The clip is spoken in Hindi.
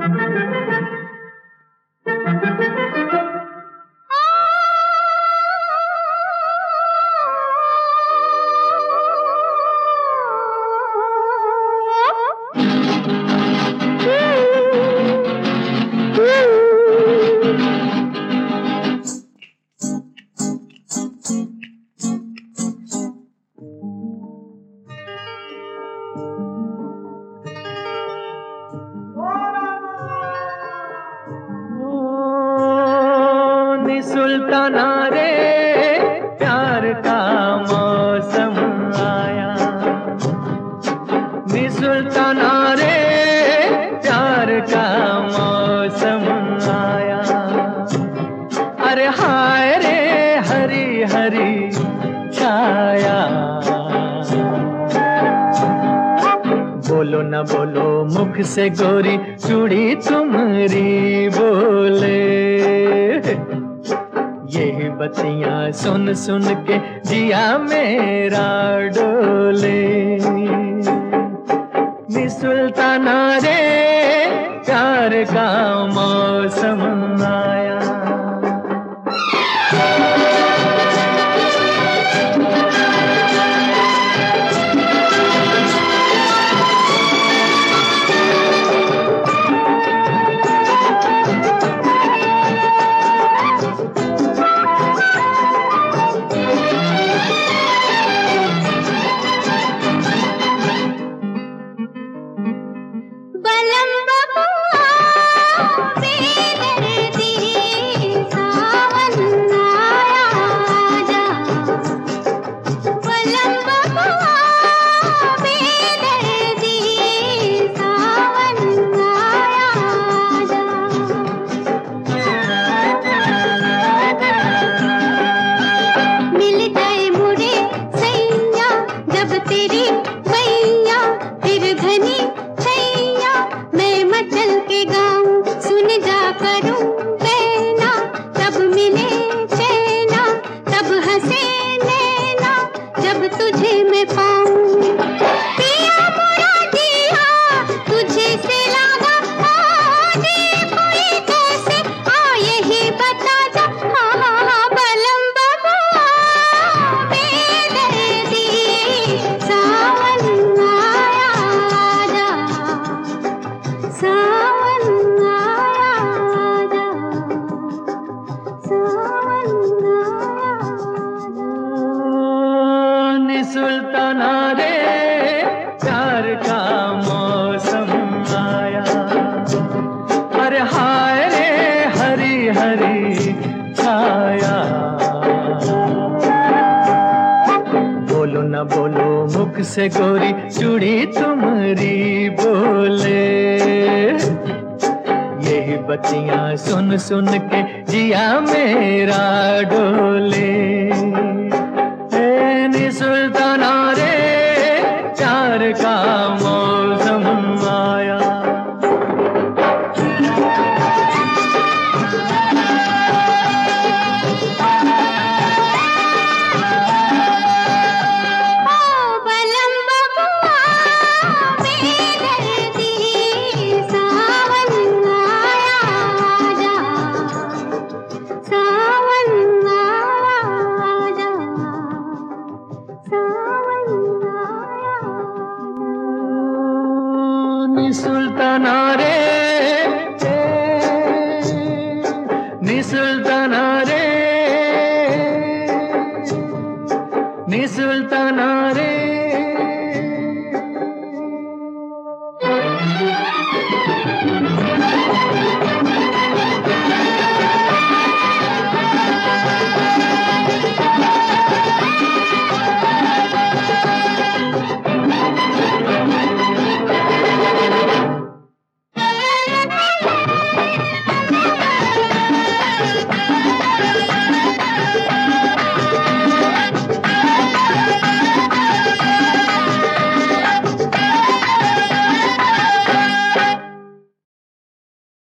सुल्ताना रे प्यार का मौसम आया, नी सुल्ताना रे प्यार का मौसम आया। अरे हाय रे हरी हरी छाया, बोलो न बोलो मुख से गोरी चूड़ी तुम्हारी बोले। यही बत्तियां सुन सुन के जिया मेरा डोले। नी सुल्ताना रे प्यार का मौसम आया। सुल्ताना रे प्यार का मौसम आया। अरे हाय रे हरी हरी छाया, बोलो न बोलो मुख से गोरी चूड़ी तुम्हारी बोले। यही बत्तियां सुन सुन के जिया मेरा डोले। नी सुल्ताना रे प्यार का मौसम आया। सुल्ताना रे नी सुल्ताना रे नी सुल्ताना रे।